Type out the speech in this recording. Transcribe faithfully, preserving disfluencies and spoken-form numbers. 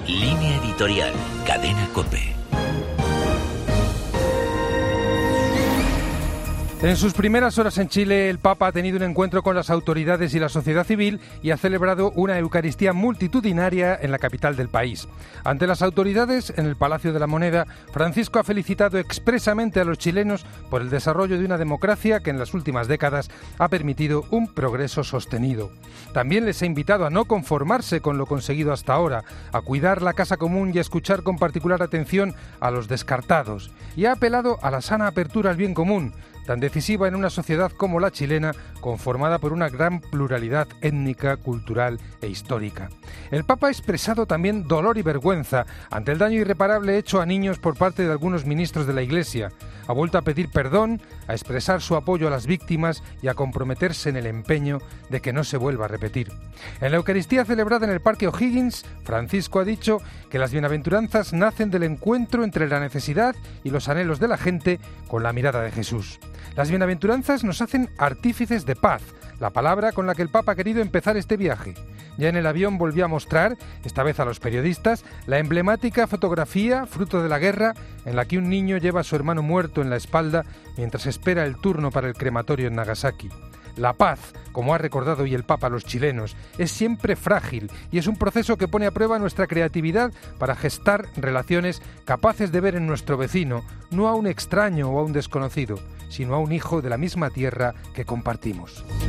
Línea editorial, Cadena COPE. En sus primeras horas en Chile, el Papa ha tenido un encuentro con las autoridades y la sociedad civil y ha celebrado una Eucaristía multitudinaria en la capital del país. Ante las autoridades, en el Palacio de la Moneda, Francisco ha felicitado expresamente a los chilenos por el desarrollo de una democracia que en las últimas décadas ha permitido un progreso sostenido. También les ha invitado a no conformarse con lo conseguido hasta ahora, a cuidar la casa común y a escuchar con particular atención a los descartados. Y ha apelado a la sana apertura al bien común, tan decisiva en una sociedad como la chilena, conformada por una gran pluralidad étnica, cultural e histórica. El Papa ha expresado también dolor y vergüenza ante el daño irreparable hecho a niños por parte de algunos ministros de la Iglesia. Ha vuelto a pedir perdón, a expresar su apoyo a las víctimas y a comprometerse en el empeño de que no se vuelva a repetir. En la Eucaristía celebrada en el Parque O'Higgins, Francisco ha dicho que las bienaventuranzas nacen del encuentro entre la necesidad y los anhelos de la gente con la mirada de Jesús. Las bienaventuranzas nos hacen artífices de paz, la palabra con la que el Papa ha querido empezar este viaje. Ya en el avión volvió a mostrar, esta vez a los periodistas, la emblemática fotografía, fruto de la guerra, en la que un niño lleva a su hermano muerto en la espalda mientras espera el turno para el crematorio en Nagasaki. La paz, como ha recordado hoy el Papa a los chilenos, es siempre frágil y es un proceso que pone a prueba nuestra creatividad para gestar relaciones capaces de ver en nuestro vecino, no a un extraño o a un desconocido, sino a un hijo de la misma tierra que compartimos.